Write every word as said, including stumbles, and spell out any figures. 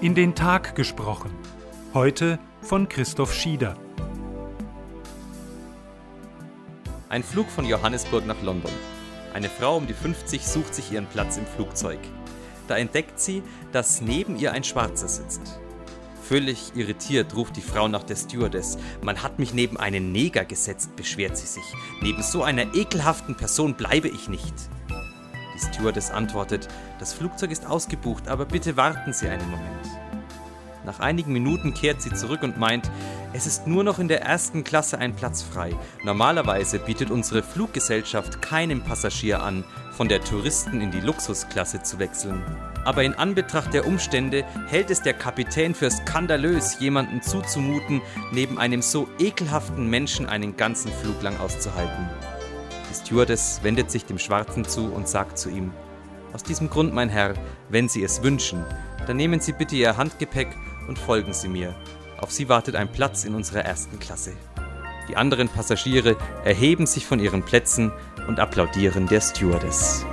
In den Tag gesprochen. Heute von Christoph Schieder. Ein Flug von Johannesburg nach London. Eine Frau um die fünfzig sucht sich ihren Platz im Flugzeug. Da entdeckt sie, dass neben ihr ein Schwarzer sitzt. Völlig irritiert ruft die Frau nach der Stewardess. Man hat mich neben einen Neger gesetzt, beschwert sie sich. Neben so einer ekelhaften Person bleibe ich nicht. Die Stewardess antwortet, das Flugzeug ist ausgebucht, aber bitte warten Sie einen Moment. Nach einigen Minuten kehrt sie zurück und meint, es ist nur noch in der ersten Klasse ein Platz frei. Normalerweise bietet unsere Fluggesellschaft keinem Passagier an, von der Touristen in die Luxusklasse zu wechseln. Aber in Anbetracht der Umstände hält es der Kapitän für skandalös, jemanden zuzumuten, neben einem so ekelhaften Menschen einen ganzen Flug lang auszuhalten. Die Stewardess wendet sich dem Schwarzen zu und sagt zu ihm, aus diesem Grund, mein Herr, wenn Sie es wünschen, dann nehmen Sie bitte Ihr Handgepäck und folgen Sie mir. Auf Sie wartet ein Platz in unserer ersten Klasse. Die anderen Passagiere erheben sich von ihren Plätzen und applaudieren der Stewardess.